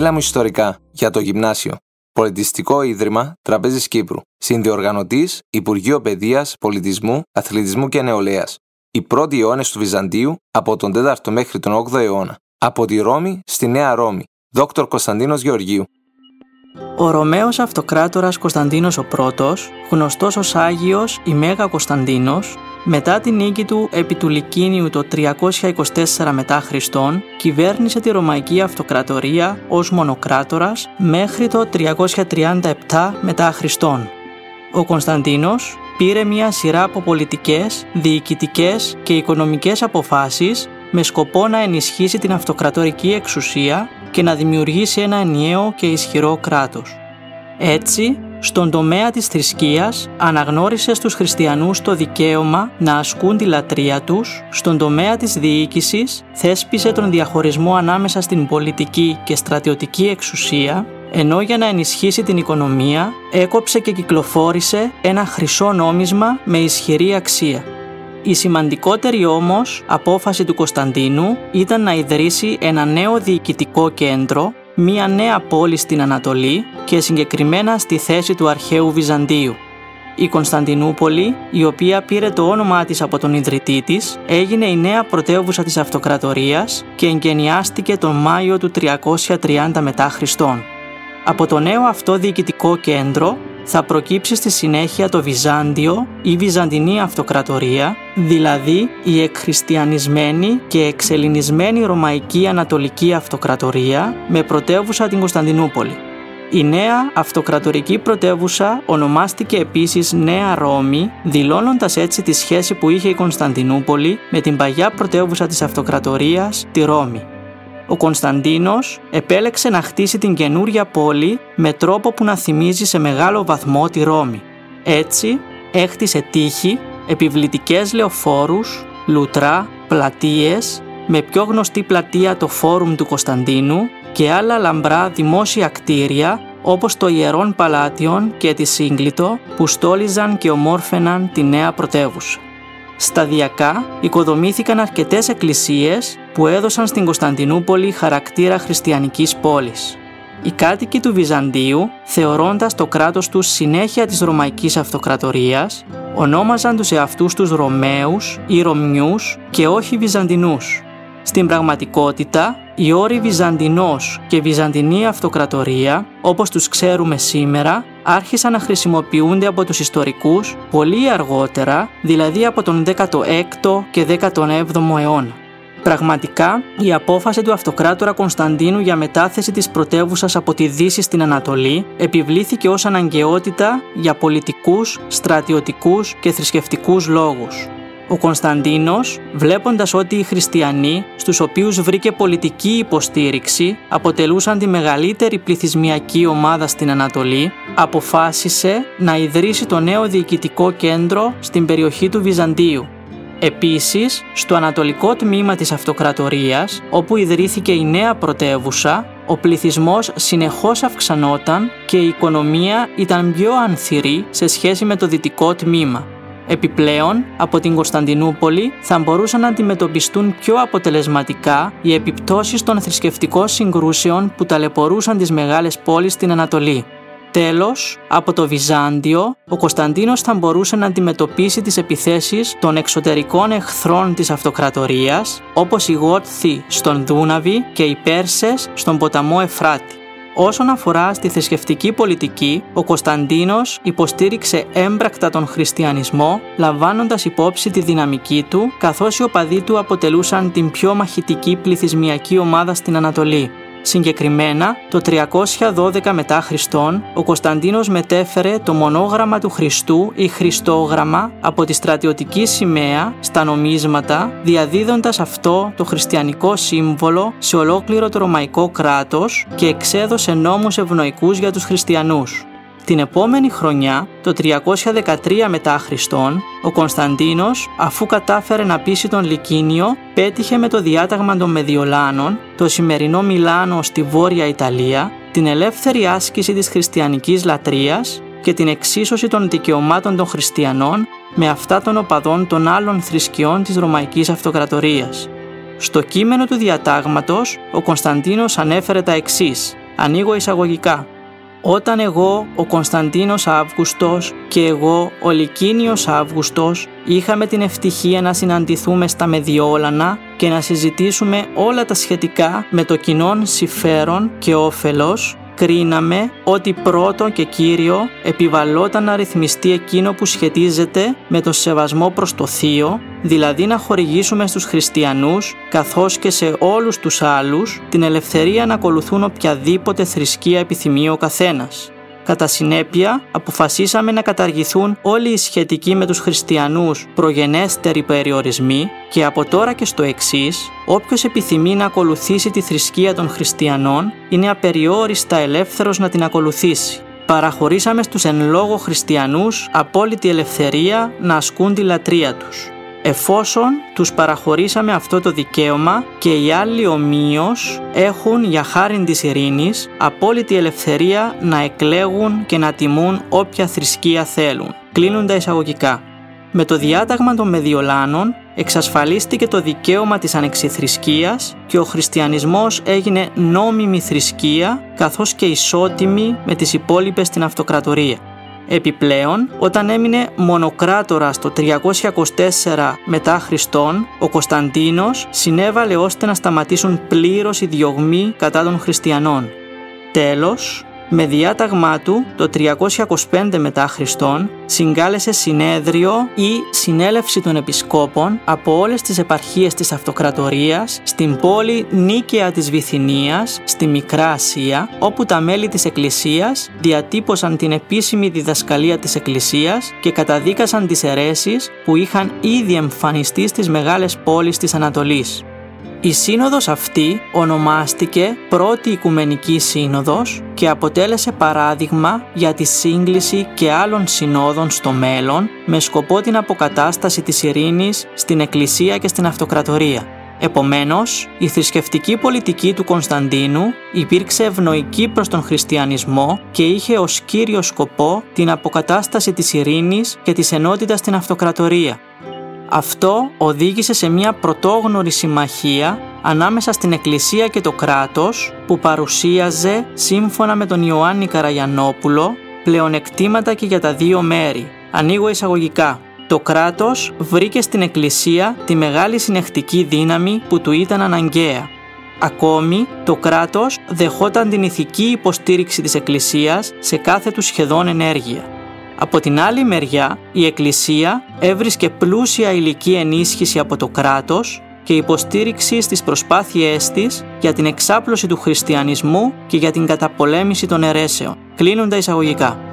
Έλα μου ιστορικά για το Γυμνάσιο. Πολιτιστικό Ίδρυμα Τραπέζης Κύπρου. Συνδιοργανωτής Υπουργείο Παιδείας, Πολιτισμού, Αθλητισμού και Νεολαίας. Οι πρώτοι αιώνες του Βυζαντίου από τον 4ο μέχρι τον 8ο αιώνα. Από τη Ρώμη στη Νέα Ρώμη. Δόκτωρ Κωνσταντίνος Γεωργίου. Ο Ρωμαίος Αυτοκράτορας Κωνσταντίνος ο Πρώτος, γνωστός ως Άγιος ή Μέγα Κωνσταντίνος, μετά την νίκη του επί του Λυκίνιου το 324 μετά Χριστόν, κυβέρνησε τη Ρωμαϊκή Αυτοκρατορία ως μονοκράτορας μέχρι το 337 μετά Χριστόν. Ο Κωνσταντίνος πήρε μια σειρά από πολιτικές, διοικητικές και οικονομικές αποφάσεις με σκοπό να ενισχύσει την αυτοκρατορική εξουσία και να δημιουργήσει ένα ενιαίο και ισχυρό κράτος. Έτσι, στον τομέα της θρησκείας αναγνώρισε στους χριστιανούς το δικαίωμα να ασκούν τη λατρεία τους, στον τομέα της διοίκησης θέσπισε τον διαχωρισμό ανάμεσα στην πολιτική και στρατιωτική εξουσία, ενώ για να ενισχύσει την οικονομία έκοψε και κυκλοφόρησε ένα χρυσό νόμισμα με ισχυρή αξία. Η σημαντικότερη όμως απόφαση του Κωνσταντίνου ήταν να ιδρύσει ένα νέο διοικητικό κέντρο, μια νέα πόλη στην Ανατολή και συγκεκριμένα στη θέση του αρχαίου Βυζαντίου. Η Κωνσταντινούπολη, η οποία πήρε το όνομά της από τον ιδρυτή της, έγινε η νέα πρωτεύουσα της αυτοκρατορίας και εγκαινιάστηκε τον Μάιο του 330 μετά Χριστόν. Από το νέο αυτό διοικητικό κέντρο θα προκύψει στη συνέχεια το Βυζάντιο ή Βυζαντινή Αυτοκρατορία, δηλαδή η εκχριστιανισμένη και εξελληνισμένη Ρωμαϊκή Ανατολική Αυτοκρατορία με πρωτεύουσα την Κωνσταντινούπολη. Η νέα αυτοκρατορική πρωτεύουσα ονομάστηκε επίσης Νέα Ρώμη, δηλώνοντας έτσι τη σχέση που είχε η Κωνσταντινούπολη με την παλιά πρωτεύουσα της αυτοκρατορίας, τη Ρώμη. Ο Κωνσταντίνος επέλεξε να χτίσει την καινούρια πόλη με τρόπο που να θυμίζει σε μεγάλο βαθμό τη Ρώμη. Έτσι, έχτισε τείχη, επιβλητικές λεωφόρους, λουτρά, πλατείες, με πιο γνωστή πλατεία το Φόρουμ του Κωνσταντίνου και άλλα λαμπρά δημόσια κτίρια όπως το Ιερόν Παλάτιον και τη Σύγκλιτο που στόλιζαν και ομόρφαιναν τη νέα πρωτεύουσα. Σταδιακά οικοδομήθηκαν αρκετές εκκλησίες που έδωσαν στην Κωνσταντινούπολη χαρακτήρα χριστιανικής πόλης. Οι κάτοικοι του Βυζαντίου, θεωρώντας το κράτος τους συνέχεια της Ρωμαϊκής Αυτοκρατορίας, ονόμαζαν τους εαυτούς τους Ρωμαίους ή Ρωμιούς και όχι Βυζαντινούς. Στην πραγματικότητα, οι όροι Βυζαντινός και Βυζαντινή Αυτοκρατορία, όπως τους ξέρουμε σήμερα, άρχισαν να χρησιμοποιούνται από τους ιστορικούς πολύ αργότερα, δηλαδή από τον 16ο και 17ο αιώνα. Πραγματικά, η απόφαση του Αυτοκράτορα Κωνσταντίνου για μετάθεση της πρωτεύουσας από τη Δύση στην Ανατολή επιβλήθηκε ως αναγκαιότητα για πολιτικούς, στρατιωτικούς και θρησκευτικούς λόγους. Ο Κωνσταντίνος, βλέποντας ότι οι χριστιανοί, στους οποίους βρήκε πολιτική υποστήριξη, αποτελούσαν τη μεγαλύτερη πληθυσμιακή ομάδα στην Ανατολή, αποφάσισε να ιδρύσει το νέο διοικητικό κέντρο στην περιοχή του Βυζαντίου. Επίσης, στο ανατολικό τμήμα της αυτοκρατορίας, όπου ιδρύθηκε η νέα πρωτεύουσα, ο πληθυσμός συνεχώς αυξανόταν και η οικονομία ήταν πιο ανθυρή σε σχέση με το δυτικό τμήμα. Επιπλέον, από την Κωνσταντινούπολη θα μπορούσαν να αντιμετωπιστούν πιο αποτελεσματικά οι επιπτώσεις των θρησκευτικών συγκρούσεων που ταλαιπωρούσαν τις μεγάλες πόλεις στην Ανατολή. Τέλος, από το Βυζάντιο, ο Κωνσταντίνος θα μπορούσε να αντιμετωπίσει τις επιθέσεις των εξωτερικών εχθρών της αυτοκρατορίας, όπως οι Γότθοι στον Δούναβη και οι Πέρσες στον ποταμό Εφράτη. Όσον αφορά στη θρησκευτική πολιτική, ο Κωνσταντίνος υποστήριξε έμπρακτα τον χριστιανισμό, λαμβάνοντας υπόψη τη δυναμική του, καθώς οι οπαδοί του αποτελούσαν την πιο μαχητική πληθυσμιακή ομάδα στην Ανατολή. Συγκεκριμένα, το 312 μετά Χριστόν, ο Κωνσταντίνος μετέφερε το μονόγραμμα του Χριστού ή Χριστόγραμμα από τη στρατιωτική σημαία στα νομίσματα, διαδίδοντας αυτό το χριστιανικό σύμβολο σε ολόκληρο το ρωμαϊκό κράτος και εξέδωσε νόμους ευνοϊκούς για τους χριστιανούς. Την επόμενη χρονιά, το 313 μετά Χριστόν, ο Κωνσταντίνος, αφού κατάφερε να πείσει τον Λυκίνιο, πέτυχε με το διάταγμα των Μεδιολάνων, το σημερινό Μιλάνο στη Βόρεια Ιταλία, την ελεύθερη άσκηση της χριστιανικής λατρείας και την εξίσωση των δικαιωμάτων των χριστιανών με αυτά των οπαδών των άλλων θρησκειών της Ρωμαϊκής Αυτοκρατορίας. Στο κείμενο του διατάγματος, ο Κωνσταντίνος ανέφερε τα εξής: Ανοίγω εισαγωγικά. Όταν εγώ, ο Κωνσταντίνος Αύγουστος και εγώ, ο Λυκίνιος Αύγουστος, είχαμε την ευτυχία να συναντηθούμε στα Μεδιόλανα και να συζητήσουμε όλα τα σχετικά με το κοινόν συμφέρον και όφελος, κρίναμε ότι πρώτο και κύριο επιβαλόταν να ρυθμιστεί εκείνο που σχετίζεται με το σεβασμό προς το Θείο, δηλαδή να χορηγήσουμε στους χριστιανούς, καθώς και σε όλους τους άλλους, την ελευθερία να ακολουθούν οποιαδήποτε θρησκεία επιθυμεί ο καθένας. Κατά συνέπεια, αποφασίσαμε να καταργηθούν όλοι οι σχετικοί με τους χριστιανούς προγενέστεροι περιορισμοί και από τώρα και στο εξής, όποιος επιθυμεί να ακολουθήσει τη θρησκεία των χριστιανών είναι απεριόριστα ελεύθερος να την ακολουθήσει. Παραχωρήσαμε στους εν λόγω χριστιανούς απόλυτη ελευθερία να ασκούν τη λατρεία τους. Εφόσον τους παραχωρήσαμε αυτό το δικαίωμα και οι άλλοι ομοίως έχουν για χάριν της ειρήνης απόλυτη ελευθερία να εκλέγουν και να τιμούν όποια θρησκεία θέλουν. Κλείνουν τα εισαγωγικά. Με το διάταγμα των Μεδιολάνων εξασφαλίστηκε το δικαίωμα της ανεξιθρησκείας και ο χριστιανισμός έγινε νόμιμη θρησκεία καθώς και ισότιμη με τις υπόλοιπες στην αυτοκρατορία. Επιπλέον, όταν έμεινε μονοκράτορας το 324 μετά Χριστόν, ο Κωνσταντίνος συνέβαλε ώστε να σταματήσουν πλήρως οι διωγμοί κατά των χριστιανών. Τέλος, με διάταγμά του το 325 μετά Χριστόν συγκάλεσε συνέδριο ή συνέλευση των επισκόπων από όλες τις επαρχίες της αυτοκρατορίας στην πόλη Νίκαια της Βυθινίας, στη Μικρά Ασία, όπου τα μέλη της Εκκλησίας διατύπωσαν την επίσημη διδασκαλία της Εκκλησίας και καταδίκασαν τις αιρέσεις που είχαν ήδη εμφανιστεί στις μεγάλες πόλεις της Ανατολής. Η σύνοδος αυτή ονομάστηκε Πρώτη Οικουμενική Σύνοδος και αποτέλεσε παράδειγμα για τη σύγκληση και άλλων συνόδων στο μέλλον με σκοπό την αποκατάσταση της ειρήνης στην Εκκλησία και στην Αυτοκρατορία. Επομένως, η θρησκευτική πολιτική του Κωνσταντίνου υπήρξε ευνοϊκή προς τον χριστιανισμό και είχε ως κύριο σκοπό την αποκατάσταση της ειρήνης και της ενότητας στην Αυτοκρατορία. Αυτό οδήγησε σε μια πρωτόγνωρη συμμαχία ανάμεσα στην Εκκλησία και το κράτος που παρουσίαζε, σύμφωνα με τον Ιωάννη Καραγιαννόπουλο, πλεονεκτήματα και για τα δύο μέρη. Ανοίγω εισαγωγικά. Το κράτος βρήκε στην Εκκλησία τη μεγάλη συνεχτική δύναμη που του ήταν αναγκαία. Ακόμη, το κράτος δεχόταν την ηθική υποστήριξη της Εκκλησίας σε κάθε του σχεδόν ενέργεια. Από την άλλη μεριά, η Εκκλησία έβρισκε πλούσια υλική ενίσχυση από το κράτος και υποστήριξη στις προσπάθειές της για την εξάπλωση του χριστιανισμού και για την καταπολέμηση των αιρέσεων. Κλείνουν τα εισαγωγικά.